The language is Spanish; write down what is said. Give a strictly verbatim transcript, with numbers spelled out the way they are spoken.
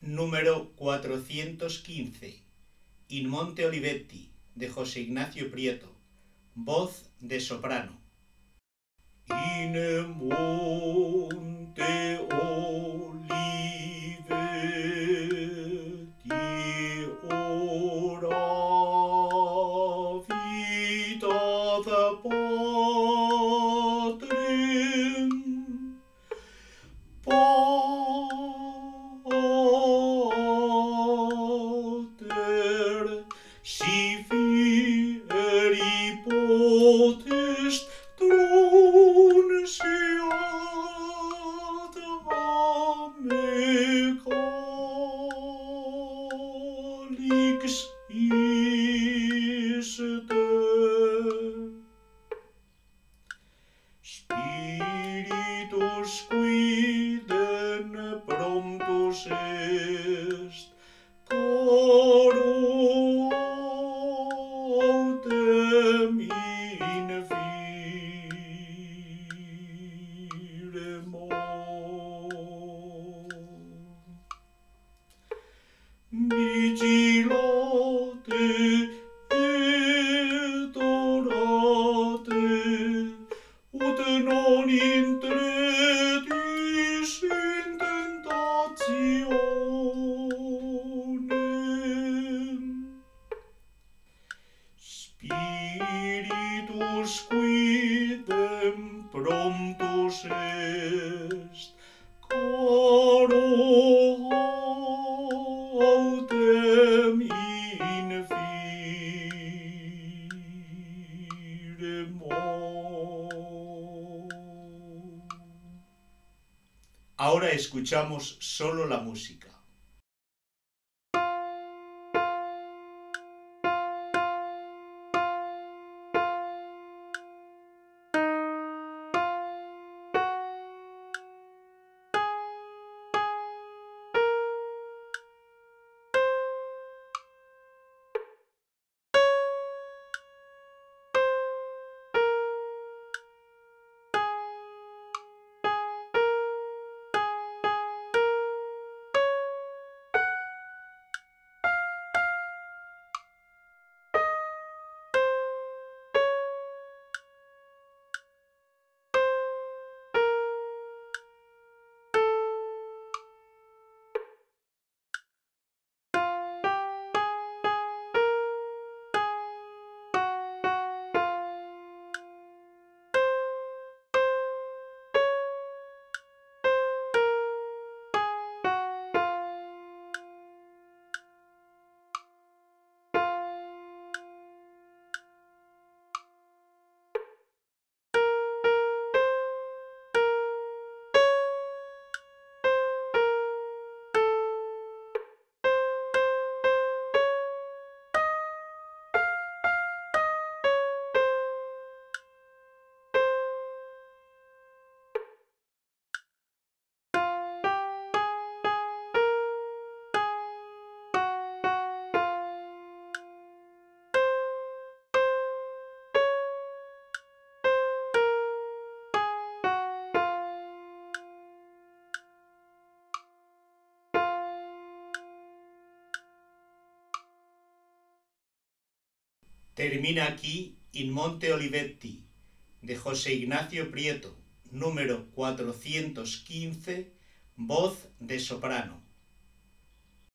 número cuatrocientos quince, In Monte Olivetti, de José Ignacio Prieto, voz de soprano. In Monte Olivetti ora vita Patrem Pater si fieri potest tronsiat ame calix iste Spiritus quidem promptus est caro autem infiremur. Vigilate et orate ut non intredis in tentationem. Spiritus quidem promptus est caro autem infiremur. Ahora escuchamos solo la música. Termina aquí In Monte Olivetti, de José Ignacio Prieto, número cuatrocientos quince, voz de soprano.